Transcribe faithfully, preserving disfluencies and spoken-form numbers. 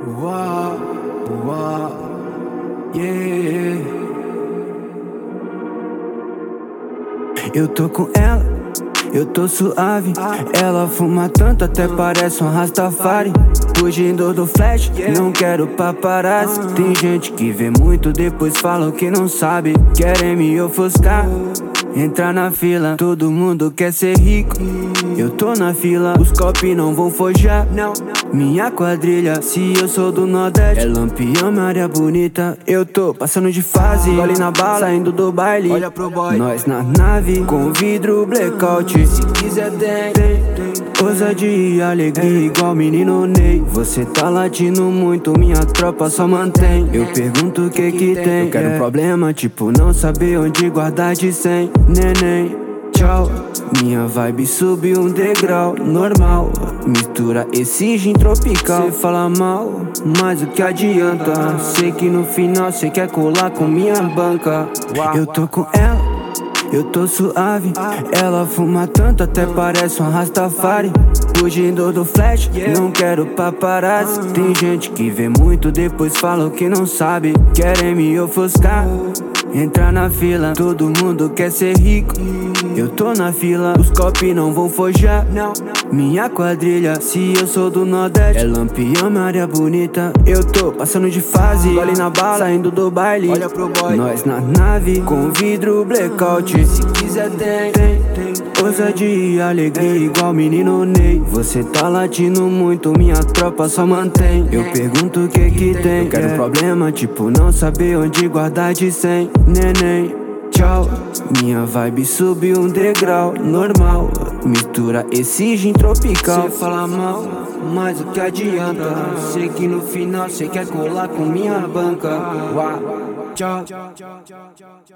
Uau, uau, yeah. Eu tô com ela, eu tô suave. Ela fuma tanto até parece um Rastafari. Fugindo do flash, não quero paparazzi. Tem gente que vê muito, depois falam que não sabe. Querem me ofuscar, entrar na fila. Todo mundo quer ser rico, eu tô na fila. Os copos não vão forjar minha quadrilha. Se eu sou do Nordeste, é Lampião, Maria Bonita. Eu tô passando de fase, gole na bala, saindo do baile. Olha pro boy, nós na nave, com vidro blackout. Se quiser tem, tem. Ousadia e alegria igual menino Ney. Você tá latindo muito, minha tropa só mantém. Eu pergunto o que que tem. Eu quero um problema, tipo não saber onde guardar de cem. Neném, tchau. Minha vibe subiu um degrau, normal. Mistura esse gin tropical. Cê fala mal, mas o que adianta? Sei que no final cê quer colar com minha banca. Eu tô com ela, eu tô suave. Ela fuma tanto até parece um Rastafari. Fugindo do flash, não quero paparazzi. Tem gente que vê muito, depois falam que não sabe. Querem me ofuscar, entrar na fila. Todo mundo quer ser rico, eu tô na fila. Os copos não vão forjar minha quadrilha. Se eu sou do Nordeste, é Lampião, Maria Bonita. Eu tô passando de fase, gole na bala, saindo do baile. Olha pro boy, nós na nave, com vidro blackout. Se quiser tem, tem, tem. Ousadia e alegria igual menino Ney. Você tá latindo muito, minha tropa só mantém. Eu pergunto o que que tem. Eu quero um problema, tipo não saber onde guardar de cem. Neném, tchau. Minha vibe subiu um degrau, normal. Mistura esse gin tropical. Cê fala mal, mas o que adianta? Sei que no final cê quer colar com minha banca. Uau, tchau.